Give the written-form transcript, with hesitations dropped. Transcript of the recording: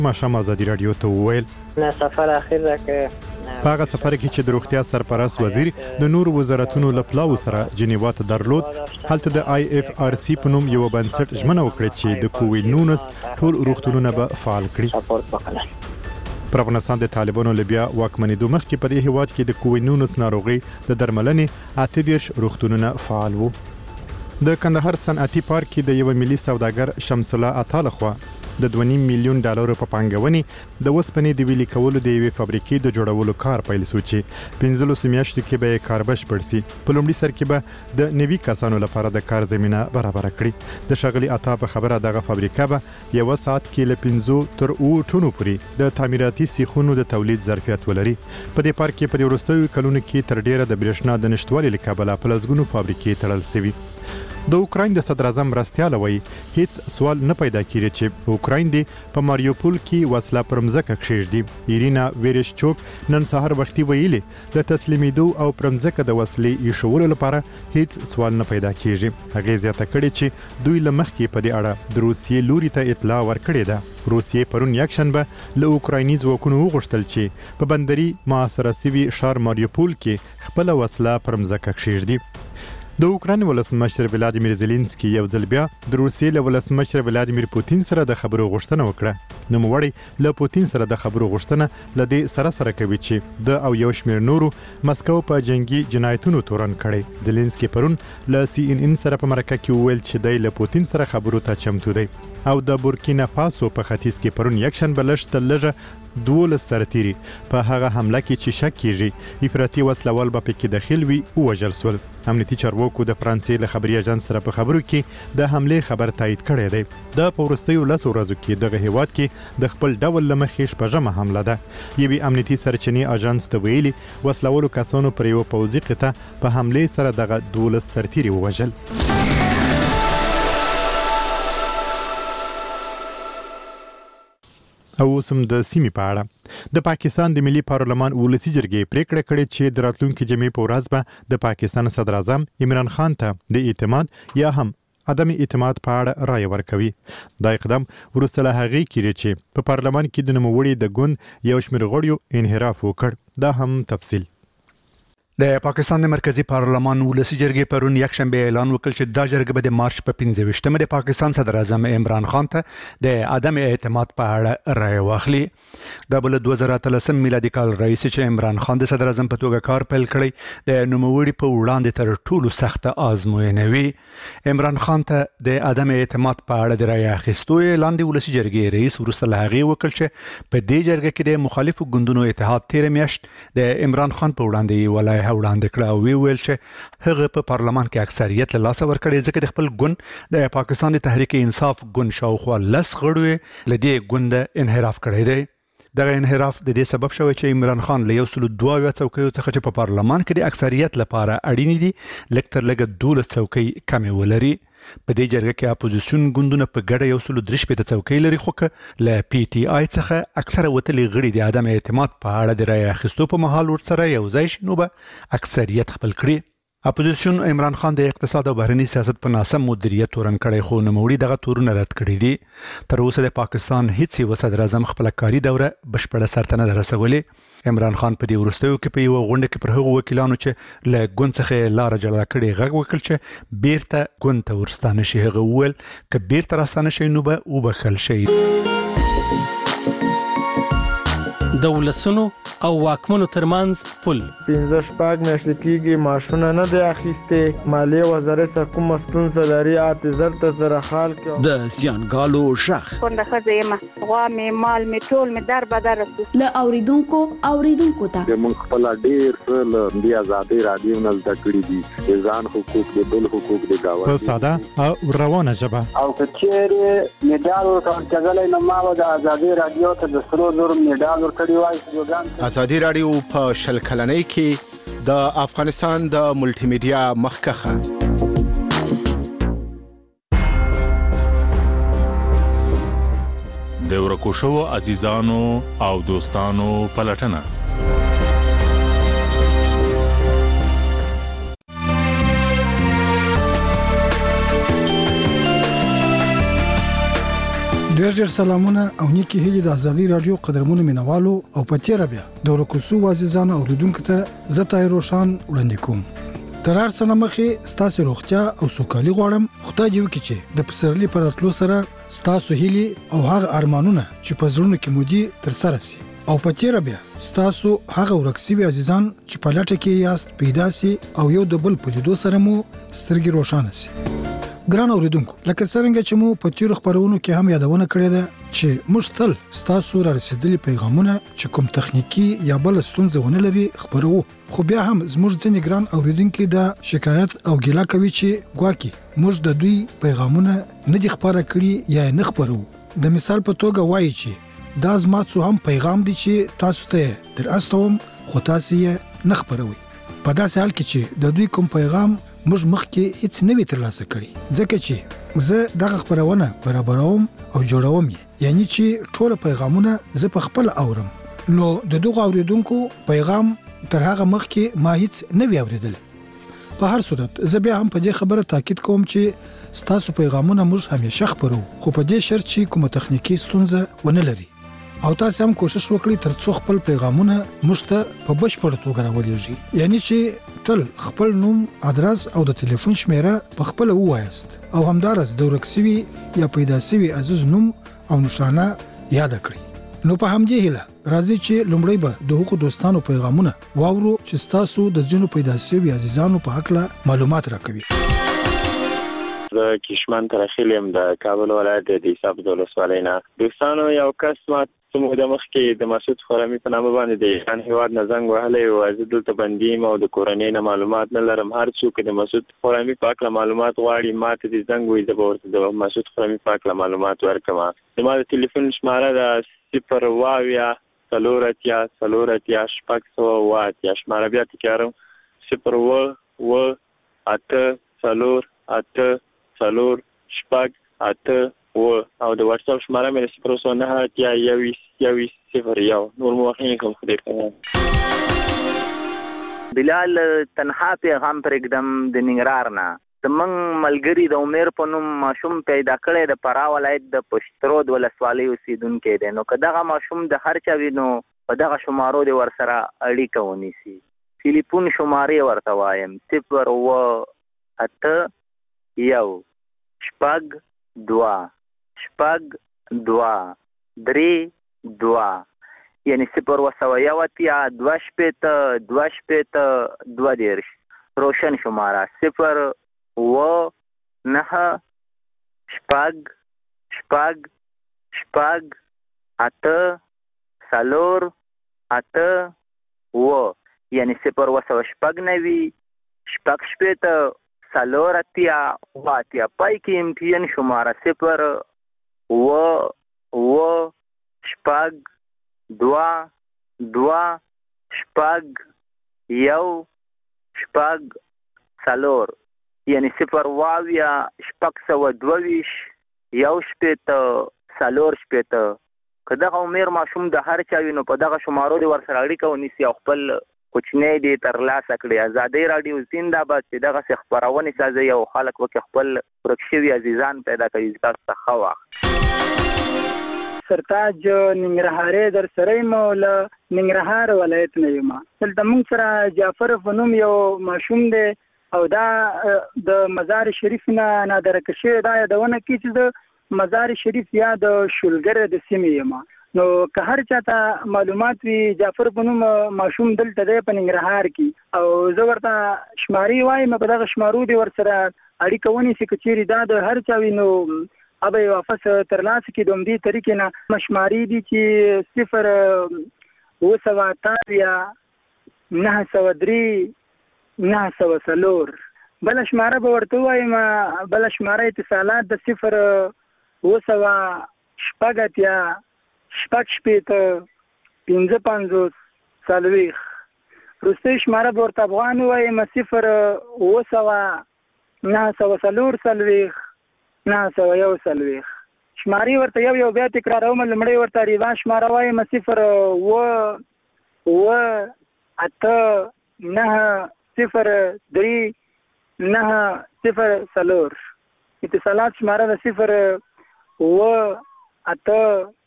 ماشام ازادي رادیو ته وویل نه سفر اخیر ده که په هغه سفر کې چې د روغتیا سرپرست وزیر د نور وزارتونو له پلاو سره جنیوا ته درلود، هلته د IFRC په نوم یو بنسټ ژمنه وکړه چې د کووید-19 ټول روغتونونه به فعال کړي. پر افغانستان د طالبانو لبیا واکمنېدو مخکې په دې هیواد کې د کووید-19 ناروغي د درملنې 28 روغتونونه فعال وو. د کندهار صنعتي پارک کې د یو ملي سوداګر شمس الله عطا لخوا د 2.5 میلیون ډالرو په پانګونې د وسپنې د ویلي کولو د یوې فابریکې د جوړولو کار پیل شو چې 15 میاشتو کې به کار بشپړ شي. په لومړي سر کې به د نوي کسانو لپاره د کار زمينه برابر کړي. د شغلي عطا په خبره دغه فابریکه به یو ساعت کې له 15 تر 8 ټنو پورې د تعمیراتي سیخونو د تولید ظرفیت ولري. په دې پارک کې په وروستیو کلونو کې تر ډیره د برېښنا د نشټوالي له کبله په لسګونو فابریکې تړل شوي. د اوکراین د صدر اعظم مرستیال وایي هیڅ سوال نه پیدا کیږي چې اوکراین دی په ماریوپول کې وسله پر مځکه کښېږدي. ایرینا ویرشچوک نن سهار وختي ویلي د تسلیمیدو او پر مځکه د وسلې ایښولو لپاره هیڅ سوال نه پیدا کیږي. هغه زیاته کړې چې دوی له مخکې په دې اړه د روسیې لوري ته اطلاع ورکړې ده. روسیې پرون یکشنبه له اوکرایني ځواکونو وغوښتل چې په بندري محاصره شوي ښار ماریوپول کې خپل وسله پر مځکه کښېږدي. د اوکراین ولسمشر ولادیمیر زيلنسکي یو ځل بیا د روسیې له ولسمشر ولادیمیر پوتین سره د خبرو غوښتنه وکړه. نوموړی له پوتین سره د خبرو غوښتنه لدې سره کوي چې د او یو شمېر نورو مسکو په جنگي جنایتونو تورن کړي. زيلنسکي پرون له CNN سره په مرکه کې وویل چې د له پوتین سره خبرو ته چمتو دی. او د بورکینا فاسو په ختیځ کې پرون یکشنبه لږه 12 سرتیری په هغه حمله کې چې شک کیږي افراطي وسلوال به پکې داخل وي او وژل شول. امنیتي چارواکو د فرانسې له خبري اژانس سره په خبرو کې د حمله خبر تایید کړی دی. د پورستیو لاسو ورځو کې دغه هیواد کې د خپل ډول لمخې شپږمه حمله ده. یوې امنیتي سرچینې اژانس ته ویلي وسلوالو کسانو پر یو پوځي قطعه په حمله سره دغه 12 سرتیری ووژل. او سم د سیمې په اړه د پاکستان د ملي پارلمان ولسی جرګې پریکړه کړې چې د راتلونکي جمعې په ورځ به د پاکستان صدر اعظم عمران خان ته د اعتماد یا هم عدم اعتماد په اړه رائے ورکوي. دا اقدام وروسته له هغې کېږي چې په پارلمان کې د نوموړي د ګوند یو شمېر غړیو انحراف وکړ. دا هم تفصیل. د پاکستان د مرکزی پارلمان ولسی جرګې پرون یکشنبه اعلان وکړ چې دا جرګه به د مارچ په 15مه د پاکستان صدر اعظم عمران خان ته د عدم اعتماد په اړه رائے واخلي. د بل 2013 میلادي کال رئیس چې عمران خان د صدر اعظم په توګه کار پیل کړی د نوموړي په وړاندې تر ټولو سخته آزموینه وي. عمران خان ته د عدم اعتماد په اړه د رائے اخیستو اعلان د ولسی جرګې رئیس وروسته له هغې وکړ چې په دې جرګه کې د مخالفو ګوندونو اتحاد تیر میاشت د عمران خان په وړاندې ولایه وړاندې کړه او ویل چې هغه په پارلمان کې اکثریت له لاسه ورکړي ځکه د خپل ګوند د پاکستان د تحریک انصاف ګوند شاوخوا لس غړو لدی ګوند انحراف کړی دی. دغه انحراف د دې سبب شوی چې عمران خان له 102 څوکیو څخه چې په پارلمان کې د اکثریت لپاره اړین دي لکتر لګ 12 څوکۍ کمې ولري. په دې جرګه کې اپوزیشن ګوندونه په ګډه 103 څوکۍ لري خو له PTI څخه اکثره وتلي غړي د عدم اعتماد په اړه د رائے اخیستو په مهال ورسره یو ځای شي نو به اکثریت خپل کړي. اپوزیشن عمران خان د اقتصاد او بهرني سیاست په ناسم مدیریت تورن کړی خو نوموړي دغه تورونه رد کړي دي. تر اوسه د پاکستان هیڅ یو صدر اعظم خپل کاري دوره بشپړه سرته نه رسولې. عمران خان په دې وروستیو کې په یو غونډه کې پر هغو وکیلانو چې له ګوند څخه لار جلا کړي غږ وکړ چې بیرته ګوند ته ورستانه شي. هغه وویل که بیرته راستانه شي نو به وبخښل شي. د ولسونو او واکمنو ترمنځ پل 15 میاشتې کېږي معاشونه نه دی اخیستې. مالیې وزارت څخه کومه ستونزه لري اته زر سره حال کې د زیانګالو شخ څنګه خزه ما غوا می مال می ټول می در بدر له اوریدونکو ته موږ خپل ډیر څه د ازادي رادیو نه زده کړی دي ځان حقوق د بل حقوق د گاوه په ساده او روانه ژبه او کچېره میډال ورکړل نو ما د ازادي رادیو ته د سرو زر میډال ورکړی وای. ازادي رادیو په شل کلنۍ کې د افغانستان د ملټي میډیا مخکخه د ورکوشو عزیزانو او دوستانو پلټنه ډېر سلامونه او نیکی هیلې د ازادي رادیو قدرمنو مینوالو او په تیره بیا د ورکوسو عزیزانو اوریدونکو ته زه طاهر روشان وړاندې کوم تر هر څه نه مخکې ستاسو روغتیا او سوکالي غواړم خدای دې وکړي چې د پسرلي پر راتلو سره ستاسو هیلې او هغه ارمانونه چې په زړونو کې مو دي تر سره شي او په تیره بیا ستاسو هغه ورکسي عزیزان چې په لټه کې یاست پیدا سي او یو د بل په لیدو سره مو سترګې روښانه سي ګران اوریدونکو لکه څنګه چې مو په تیر خبرونو کې هم یادونه کړې ده چې موږ تل ستاسو را رسیدلي پیغامونه چې کوم تخنیکی یا بل ستونزه ونه لري خبرو خو بیا هم زموږ ځینې ګران اوریدونکو دا شکایت او ګیله کوي چې ګواکي موږ د دوی پیغامونه نه دي خبره کړی یا نه خبرو د مثال په توګه وایي چې دا زما څو هم پیغام دي چې تاسو ته در استوم خو تاسو یې نه خبروي په داسې حال کې چې د دوی کوم پیغام موږ مخکې هیڅ نه وی ترلاسه کړی ځکه چې زه دغه خبرونه برابروم او جوړوم یعنی چې ټول پیغامونه زه په خپل اورم نو د دغه اوریدونکو پیغام تر هغه مخکې ما هیڅ نه وی اوریدل په هر صورت زه بیا هم په دې خبره تاکید کوم چې ستاسو پیغامونه موږ همیشه خبرو خو په دې شرط چې کومه تخنیکی ستونزه ونه لري او تاسو هم کوشش وکړئ ترڅو خپل پیغامونه موږ ته په بشپړ توګه راولېږي یعنی چې تل خپل نوم ادرس او د ټلیفون شمیره په خپل ووایست او همدارس د ورکسوي یا پیدا سوي عزیز نوم او نشانه یاد کړئ نو په همدې هیله راځي چې لومړی به د حقوقو دوستانو پیغامونه واورو چې تاسو د جنو پیدا سوي عزیزانو په حق له معلومات راکوي د کشمن ترخیلم د کابل ولایت د حساب ولسوالینا دوستانو یو کس ما سمو د مخ کې د مسعود خرمی په نامه باندې د ایران هیواد نه زنګ وهلی او زه دلته بندیم او د کورنۍ نه معلومات نه لرم هر څوک د مسعود خرمی په اړه معلومات غواړي ماته د زنګ وې د ورته د مسعود خرمی په اړه معلومات ورکما زما د ټلیفون شماره د 0 واویا سلورتیا شپږ واټیا شماره بیا تکرارم 0 و اته سلور شپږ اته او د واتس اپ شماره مې 009 یا 0 نور مو وخت کوم خدای په بلال تنها پیغام پر एकदम د ننګرهار نه زمنګ ملګری د عمر په نوم ماشوم پیدا کړی د فرا ولایت د پښترود ولسوالۍ اوسیدونکو دی نو کداغه ماشوم د هر چا وینو په دغه شمارو دی ور سره اړیکه ونیسي ټلیفون شماره ورته وایم 0 و اته یو شپږ 2 درې 2 یعنی 0 و یا 2 روشن شماره 0 و 9 شپږ اته سلور اته و یعنی 0 و شپږ نوي شپږ سلور اتیا واتیا پای کې امتیان شماره 0 و شپږ 2 شپږ یو شپږ سلور یعنی 0 واویا شپږ 122 یو شپږ سلور شپږ کداغه عمر ماشوم د هر چا وینو په دغه شمارو دی ور سره اړیکه ونیسي او خپل کوچنی دی تر لاسه کړی ازادي رادیو زنده‌باد چې دغه څه خبرونه سازي او خلک وکړي خپل ورکشوي عزیزان پیدا کوي تاسو ته خوا سرتاج ننګرهار در سره مولا ننګرهار ولایت نه یم دلته موږ سره جعفر فنوم یو ماشوم دی او دا د مزار شریف نه نادر کشه دا یادونه کی چې د مزار شریف یا د شولګر د سیمې یم نو که هر چاته معلومات وي جعفر بنوم ماشوم دلته دی په ننګرهار کې او زه ورته شماري وایم په دغه شمارو دی ور سره اړیکه ونیسي که چیرې دا د هر چا وي نو ابه واپس ترلاسه کې د همدې طریقې نه مشماري دي چې 0 و 903 904 بل شماره به ورته وایم بل شماره اتصالات د 0 و شپږ شپېته 55 سلويخ روسي شماره ورته افغان وایم 0 و 904 سلويخ 901 سلويخ شماري ورته یو بیا تکراروم لمړی ورته ریوا شماره وایم 0 و اته 903 904 اتصالات شماره 0 و اته